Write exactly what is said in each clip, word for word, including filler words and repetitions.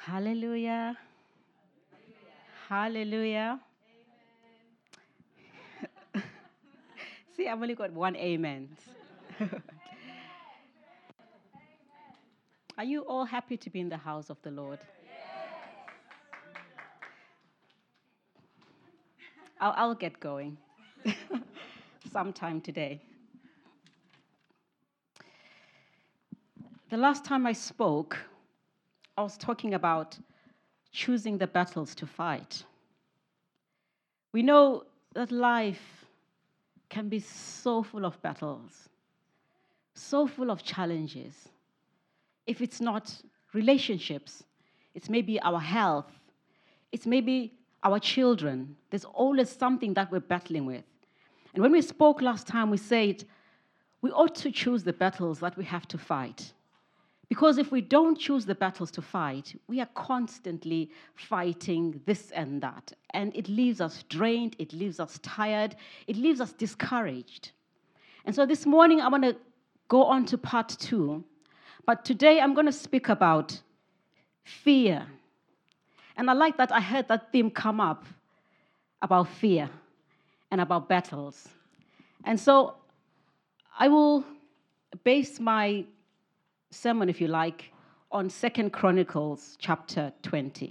Hallelujah. Hallelujah. See, I've only got one amen. Are you all happy to be in the house of the Lord? I'll, I'll get going sometime today. The last time I spoke, I was talking about choosing the battles to fight. We know that life can be so full of battles, so full of challenges. If it's not relationships, it's maybe our health, it's maybe our children. There's always something that we're battling with. And when we spoke last time, we said we ought to choose the battles that we have to fight. Because if we don't choose the battles to fight, we are constantly fighting this and that. And it leaves us drained, it leaves us tired, it leaves us discouraged. And so this morning, I want to go on to part two. But today, I'm going to speak about fear. And I like that I heard that theme come up about fear and about battles. And so I will base my sermon, if you like, on Second Chronicles chapter twenty.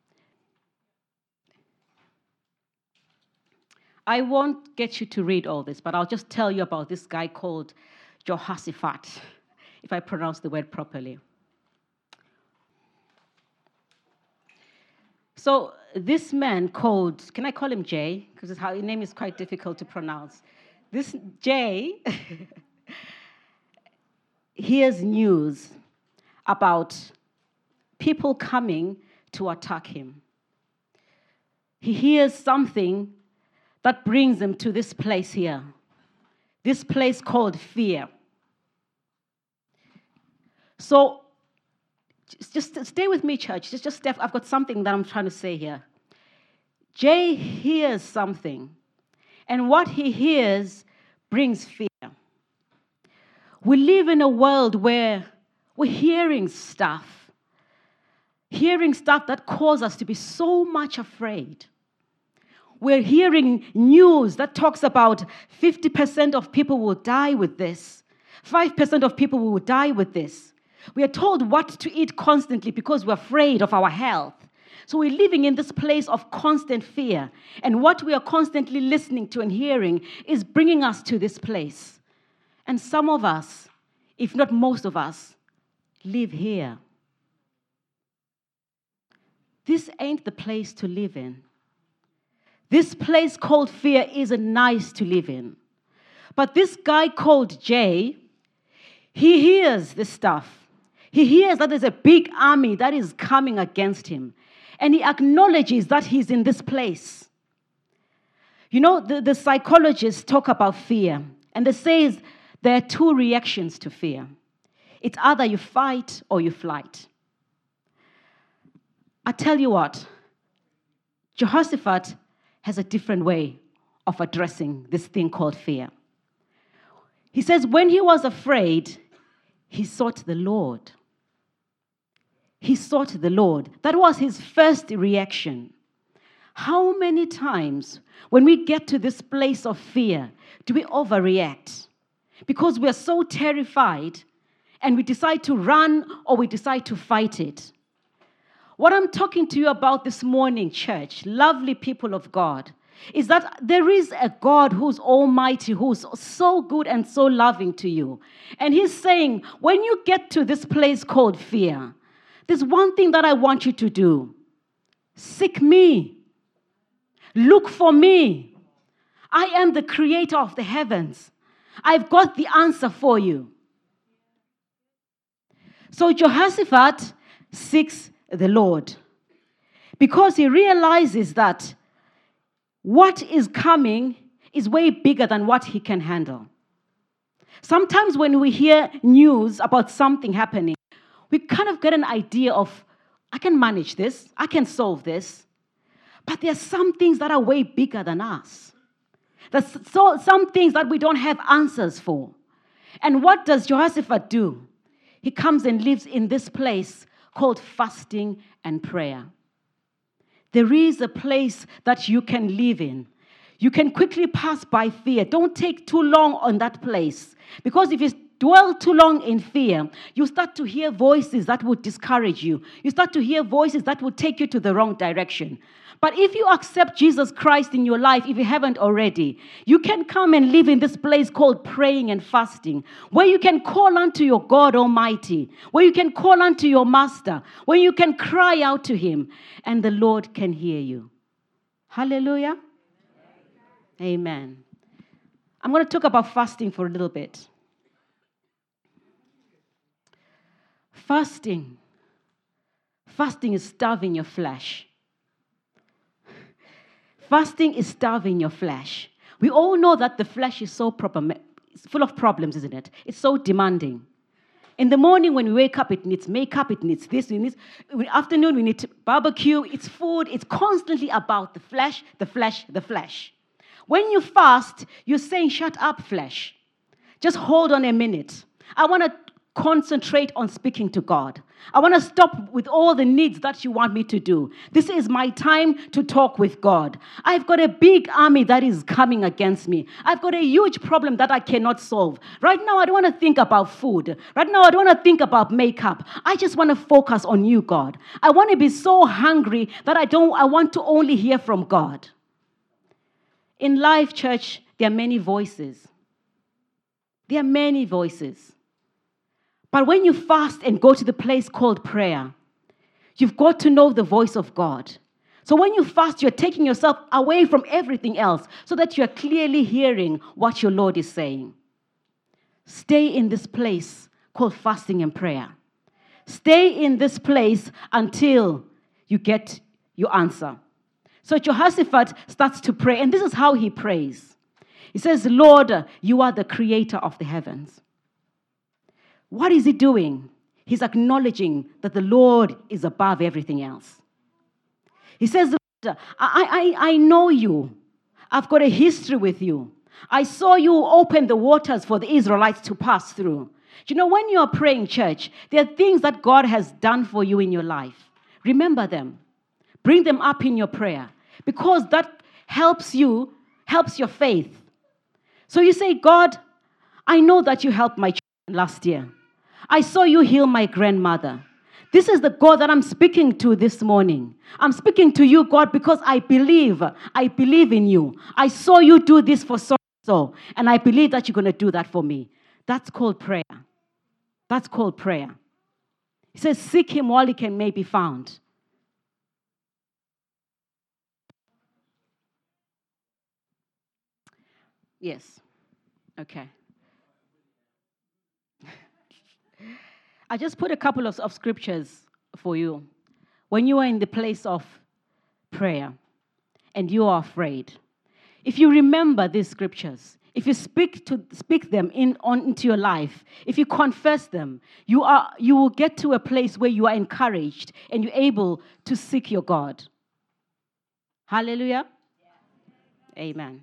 I won't get you to read all this, but I'll just tell you about this guy called Jehoshaphat, if I pronounce the word properly. So this man called, can I call him Jay? Because his name is quite difficult to pronounce. This Jay hears news about people coming to attack him. He hears something that brings him to this place here, this place called fear. So just stay with me, church. Just, just step. I've got something that I'm trying to say here. Jay hears something, and what he hears brings fear. We live in a world where we're hearing stuff, hearing stuff that causes us to be so much afraid. We're hearing news that talks about fifty percent of people will die with this, five percent of people will die with this. We are told what to eat constantly because we're afraid of our health. So we're living in this place of constant fear. And what we are constantly listening to and hearing is bringing us to this place. And some of us, if not most of us, live here. This ain't the place to live in. This place called fear isn't nice to live in. But this guy called Jay, he hears this stuff. He hears that there's a big army that is coming against him. And he acknowledges that he's in this place. You know, the, the psychologists talk about fear. And they say there are two reactions to fear. It's either you fight or you flight. I tell you what, Jehoshaphat has a different way of addressing this thing called fear. He says when he was afraid, he sought the Lord. He sought the Lord. That was his first reaction. How many times when we get to this place of fear do we overreact? Because we are so terrified and we decide to run or we decide to fight it. What I'm talking to you about this morning, church, lovely people of God, is that there is a God who's almighty, who's so good and so loving to you. And he's saying, when you get to this place called fear, there's one thing that I want you to do. Seek me. Look for me. I am the creator of the heavens. I've got the answer for you. So Jehoshaphat seeks the Lord because he realizes that what is coming is way bigger than what he can handle. Sometimes when we hear news about something happening, we kind of get an idea of, I can manage this, I can solve this. But there are some things that are way bigger than us. There's so, some things that we don't have answers for. And what does Jehoshaphat do? He comes and lives in this place called fasting and prayer. There is a place that you can live in. You can quickly pass by fear. Don't take too long on that place. Because if you dwell too long in fear, you start to hear voices that would discourage you. You start to hear voices that would take you to the wrong direction. But if you accept Jesus Christ in your life, if you haven't already, you can come and live in this place called praying and fasting, where you can call unto your God Almighty, where you can call unto your Master, where you can cry out to Him, and the Lord can hear you. Hallelujah. Amen. I'm going to talk about fasting for a little bit. Fasting. Fasting is starving your flesh. Fasting is starving your flesh. We all know that the flesh is so problem- it's full of problems, isn't it? It's so demanding. In the morning when we wake up, it needs makeup, it needs this, it needs... In the afternoon, we need to barbecue, it's food. It's constantly about the flesh, the flesh, the flesh. When you fast, you're saying, shut up, flesh. Just hold on a minute. I want to concentrate on speaking to God. I want to stop with all the needs that you want me to do. This is my time to talk with God. I've got a big army that is coming against me. I've got a huge problem that I cannot solve. Right now, I don't want to think about food. Right now, I don't want to think about makeup. I just want to focus on you, God. I want to be so hungry that I don't. I want to only hear from God. In life, church, there are many voices. There are many voices. But when you fast and go to the place called prayer, you've got to know the voice of God. So when you fast, you're taking yourself away from everything else so that you're clearly hearing what your Lord is saying. Stay in this place called fasting and prayer. Stay in this place until you get your answer. So Jehoshaphat starts to pray, and this is how he prays. He says, Lord, you are the creator of the heavens. What is he doing? He's acknowledging that the Lord is above everything else. He says, I, I, I know you. I've got a history with you. I saw you open the waters for the Israelites to pass through. You know, when you are praying, church, there are things that God has done for you in your life. Remember them. Bring them up in your prayer, because that helps you, helps your faith. So you say, God, I know that you helped my children last year. I saw you heal my grandmother. This is the God that I'm speaking to this morning. I'm speaking to you, God, because I believe. I believe in you. I saw you do this for so and so, and I believe that you're going to do that for me. That's called prayer. That's called prayer. He says, seek him while he can may be found. Yes. Okay. I just put a couple of, of scriptures for you. When you are in the place of prayer and you are afraid, if you remember these scriptures, if you speak to speak them in on into your life, if you confess them, you are you will get to a place where you are encouraged and you're able to seek your God. Hallelujah. Yeah. Amen.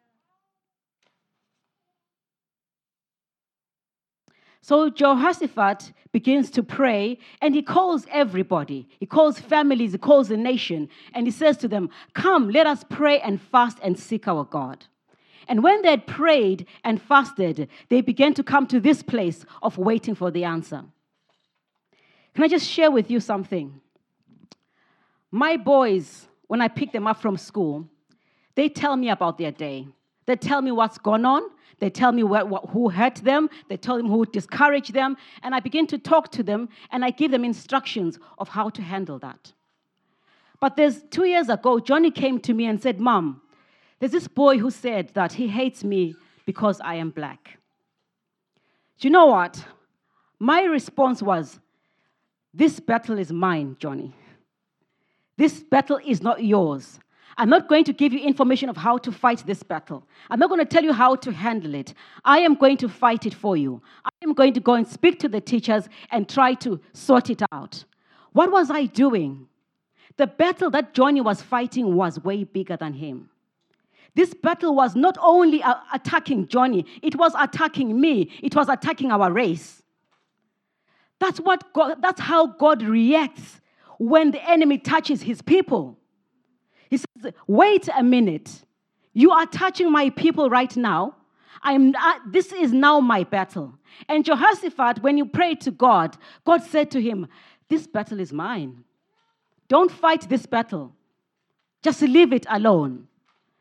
So Jehoshaphat begins to pray, and he calls everybody. He calls families, he calls the nation, and he says to them, come, let us pray and fast and seek our God. And when they had prayed and fasted, they began to come to this place of waiting for the answer. Can I just share with you something? My boys, when I pick them up from school, they tell me about their day. They tell me what's gone on. They tell me what, what, who hurt them. They tell them who discouraged them. And I begin to talk to them, and I give them instructions of how to handle that. But there's two years ago, Johnny came to me and said, Mom, there's this boy who said that he hates me because I am black. Do you know what? My response was, this battle is mine, Johnny. This battle is not yours. I'm not going to give you information of how to fight this battle. I'm not going to tell you how to handle it. I am going to fight it for you. I am going to go and speak to the teachers and try to sort it out. What was I doing? The battle that Johnny was fighting was way bigger than him. This battle was not only uh, attacking Johnny, it was attacking me. It was attacking our race. That's what God, that's how God reacts when the enemy touches his people. He says, wait a minute. You are touching my people right now. I'm, uh, this is now my battle. And Jehoshaphat, when you prayed to God, God said to him, this battle is mine. Don't fight this battle. Just leave it alone.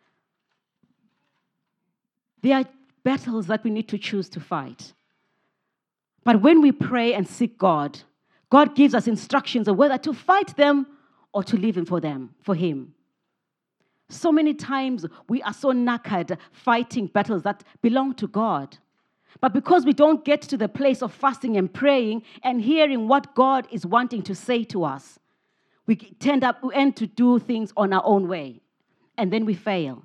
There are battles that we need to choose to fight. But when we pray and seek God, God gives us instructions of whether to fight them or to leave him for them, for him. So many times we are so knackered fighting battles that belong to God. But because we don't get to the place of fasting and praying and hearing what God is wanting to say to us, we tend up, we end to do things on our own way. And then we fail.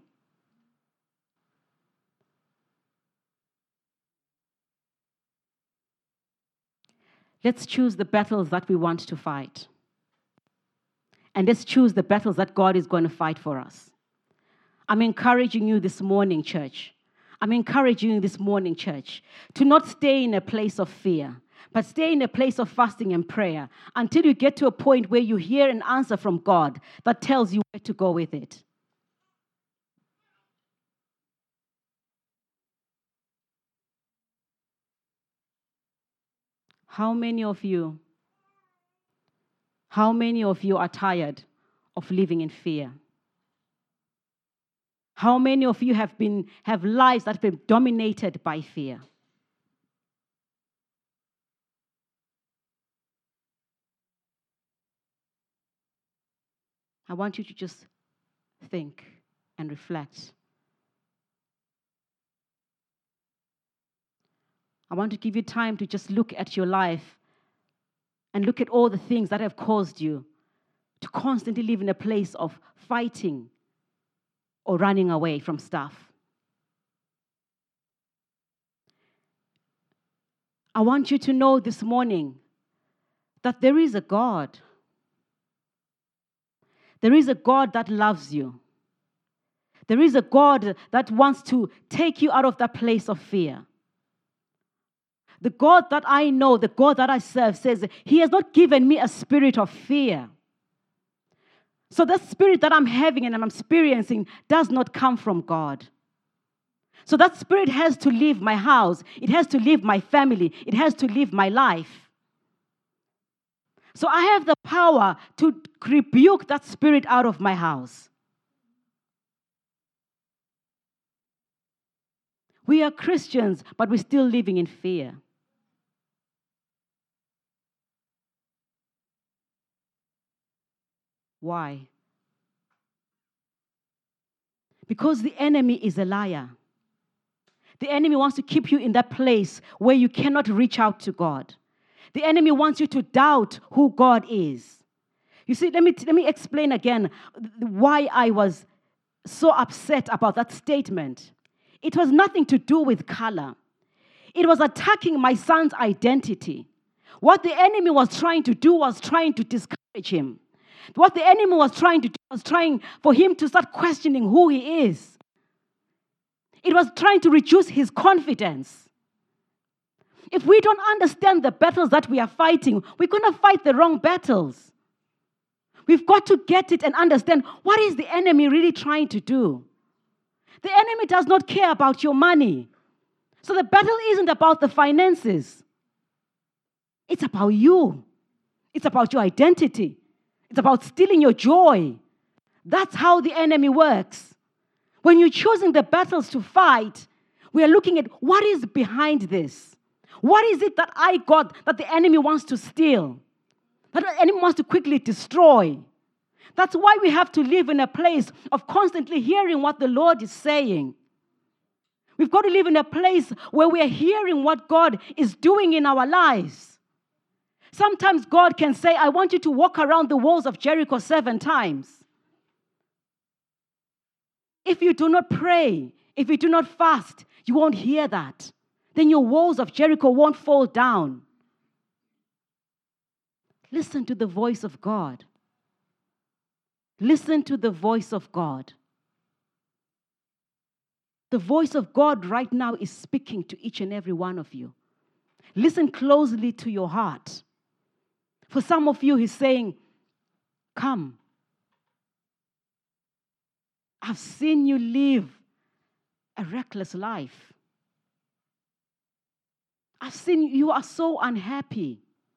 Let's choose the battles that we want to fight. And let's choose the battles that God is going to fight for us. I'm encouraging you this morning, church. I'm encouraging you this morning, church, to not stay in a place of fear, but stay in a place of fasting and prayer until you get to a point where you hear an answer from God that tells you where to go with it. How many of you, how many of you are tired of living in fear? How many of you have been have lives that have been dominated by fear? I want you to just think and reflect. I want to give you time to just look at your life and look at all the things that have caused you to constantly live in a place of fighting or running away from stuff. I want you to know this morning that there is a God. There is a God that loves you. There is a God that wants to take you out of that place of fear. The God that I know, the God that I serve, says he has not given me a spirit of fear. So the spirit that I'm having and I'm experiencing does not come from God. So that spirit has to leave my house. It has to leave my family. It has to leave my life. So I have the power to rebuke that spirit out of my house. We are Christians, but we're still living in fear. Why? Because the enemy is a liar. The enemy wants to keep you in that place where you cannot reach out to God. The enemy wants you to doubt who God is. You see, let me, let me explain again why I was so upset about that statement. It was nothing to do with color. It was attacking my son's identity. What the enemy was trying to do was trying to discourage him. What the enemy was trying to do was trying for him to start questioning who he is. It was trying to reduce his confidence. If we don't understand the battles that we are fighting, we're going to fight the wrong battles. We've got to get it and understand what is the enemy really trying to do. The enemy does not care about your money. So the battle isn't about the finances. It's about you. It's about your identity. It's about stealing your joy. That's how the enemy works. When you're choosing the battles to fight, we are looking at what is behind this. What is it that I got that the enemy wants to steal? That the enemy wants to quickly destroy? That's why we have to live in a place of constantly hearing what the Lord is saying. We've got to live in a place where we are hearing what God is doing in our lives. Sometimes God can say, I want you to walk around the walls of Jericho seven times. If you do not pray, if you do not fast, you won't hear that. Then your walls of Jericho won't fall down. Listen to the voice of God. Listen to the voice of God. The voice of God right now is speaking to each and every one of you. Listen closely to your heart. For some of you, he's saying, come. I've seen you live a reckless life. I've seen you are so unhappy.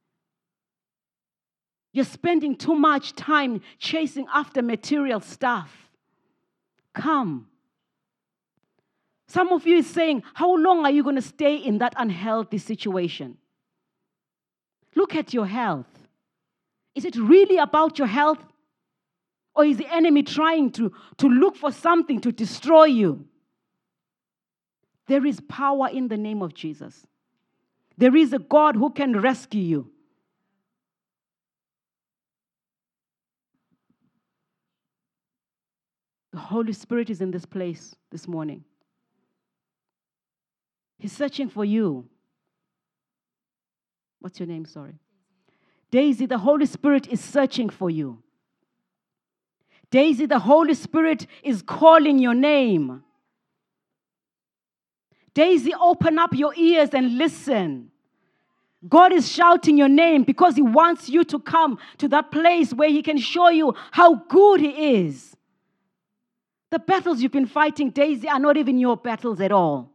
You're spending too much time chasing after material stuff. Come. Some of you is saying, how long are you going to stay in that unhealthy situation? Look at your health. Is it really about your health? Or is the enemy trying to, to look for something to destroy you? There is power in the name of Jesus. There is a God who can rescue you. The Holy Spirit is in this place this morning. He's searching for you. What's your name? Sorry. Daisy, the Holy Spirit is searching for you. Daisy, the Holy Spirit is calling your name. Daisy, open up your ears and listen. God is shouting your name because He wants you to come to that place where He can show you how good He is. The battles you've been fighting, Daisy, are not even your battles at all.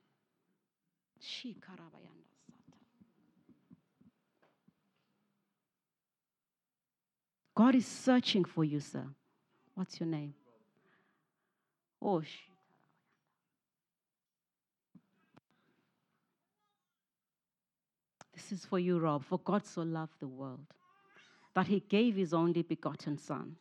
God is searching for you, sir. What's your name? Oh, shit. This is for you, Rob. For God so loved the world that He gave His only begotten Son.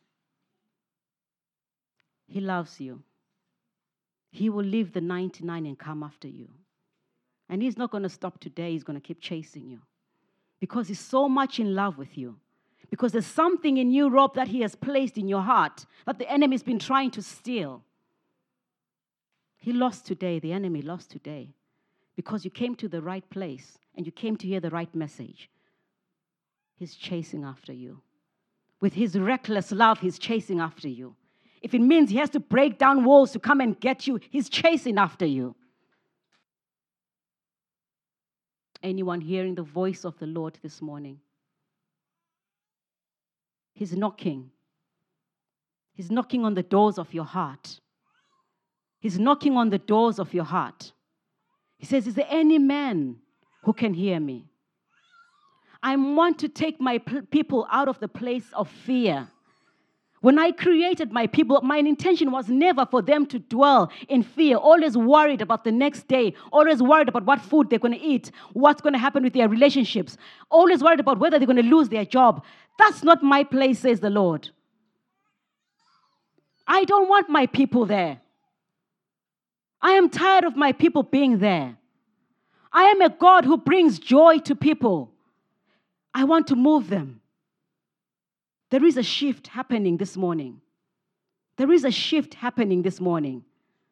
He loves you. He will leave the ninety-nine and come after you. And He's not going to stop today. He's going to keep chasing you. Because He's so much in love with you. Because there's something in you, Rob, that He has placed in your heart that the enemy's been trying to steal. He lost today. The enemy lost today. Because you came to the right place and you came to hear the right message. He's chasing after you. With His reckless love, He's chasing after you. If it means He has to break down walls to come and get you, He's chasing after you. Anyone hearing the voice of the Lord this morning? He's knocking. He's knocking on the doors of your heart. He's knocking on the doors of your heart. He says, is there any man who can hear me? I want to take my people out of the place of fear. When I created my people, my intention was never for them to dwell in fear, always worried about the next day, always worried about what food they're going to eat, what's going to happen with their relationships, always worried about whether they're going to lose their job. That's not my place, says the Lord. I don't want my people there. I am tired of my people being there. I am a God who brings joy to people. I want to move them. There is a shift happening this morning. There is a shift happening this morning.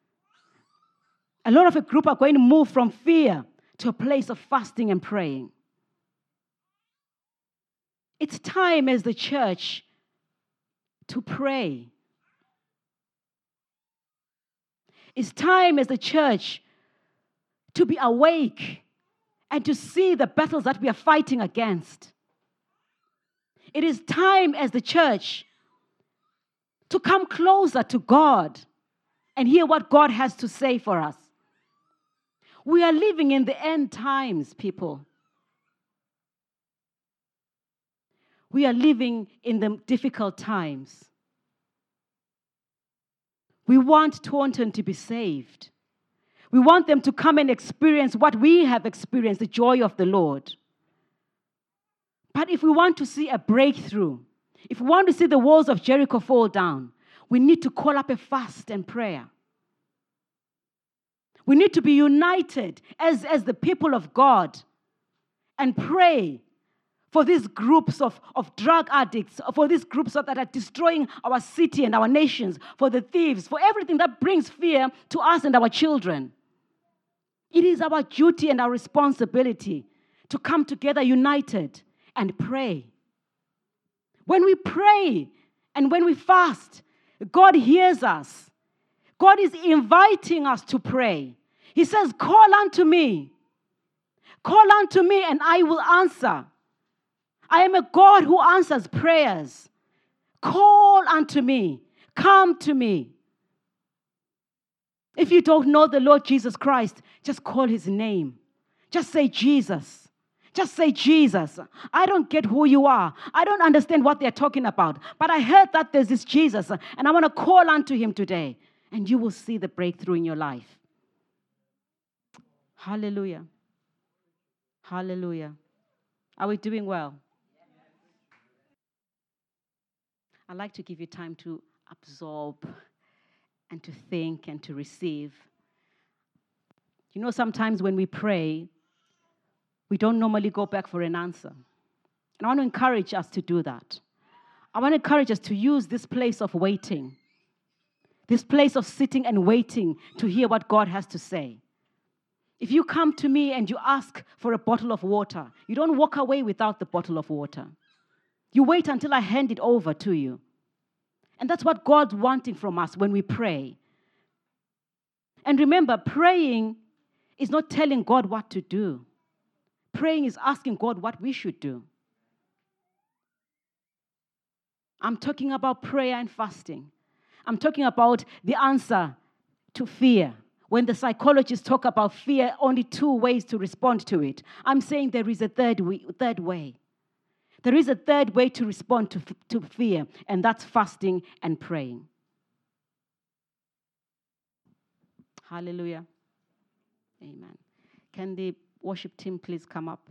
A lot of a group are going to move from fear to a place of fasting and praying. It's time as the church to pray. It's time as the church to be awake and to see the battles that we are fighting against. It is time as the church to come closer to God and hear what God has to say for us. We are living in the end times, people. We are living in the difficult times. We want Taunton to be saved. We want them to come and experience what we have experienced, the joy of the Lord. But if we want to see a breakthrough, if we want to see the walls of Jericho fall down, we need to call up a fast and prayer. We need to be united as, as the people of God and pray for these groups of, of drug addicts, for these groups that are destroying our city and our nations, for the thieves, for everything that brings fear to us and our children. It is our duty and our responsibility to come together united and pray. When we pray and when we fast, God hears us. God is inviting us to pray. He says, call unto me. Call unto me and I will answer. I am a God who answers prayers. Call unto me. Come to me. If you don't know the Lord Jesus Christ, just call his name. Just say Jesus. Just say Jesus. I don't get who you are. I don't understand what they're talking about. But I heard that there's this Jesus, and I want to call unto him today. And you will see the breakthrough in your life. Hallelujah. Hallelujah. Are we doing well? I'd like to give you time to absorb and to think and to receive. You know, sometimes when we pray, we don't normally go back for an answer. And I want to encourage us to do that. I want to encourage us to use this place of waiting, this place of sitting and waiting to hear what God has to say. If you come to me and you ask for a bottle of water, you don't walk away without the bottle of water. You wait until I hand it over to you. And that's what God's wanting from us when we pray. And remember, praying is not telling God what to do. Praying is asking God what we should do. I'm talking about prayer and fasting. I'm talking about the answer to fear. When the psychologists talk about fear, only two ways to respond to it. I'm saying there is a third way. Third way. There is a third way to respond to, to fear, and that's fasting and praying. Hallelujah. Amen. Can the worship team please come up?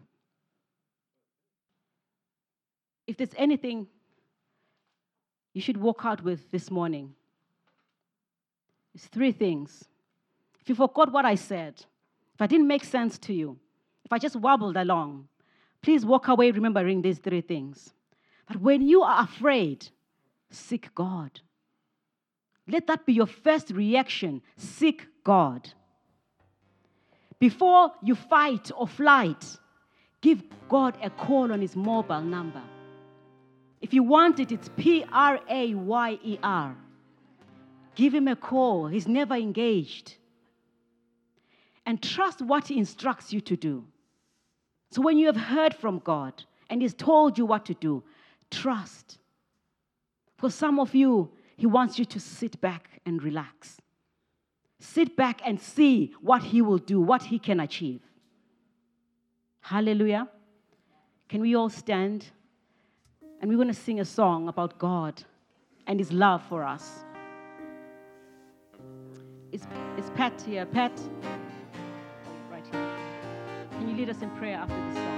If there's anything you should walk out with this morning, it's three things. If you forgot what I said, if I didn't make sense to you, if I just wobbled along, please walk away remembering these three things. But when you are afraid, seek God. Let that be your first reaction. Seek God. Before you fight or flight, give God a call on his mobile number. If you want it, it's P R A Y E R. Give him a call. He's never engaged. And trust what he instructs you to do. So when you have heard from God and he's told you what to do, trust. For some of you, he wants you to sit back and relax. Sit back and see what he will do, what he can achieve. Hallelujah. Can we all stand? And we're going to sing a song about God and his love for us. Is, is Pat here? Pat? Right here. Can you lead us in prayer after this song?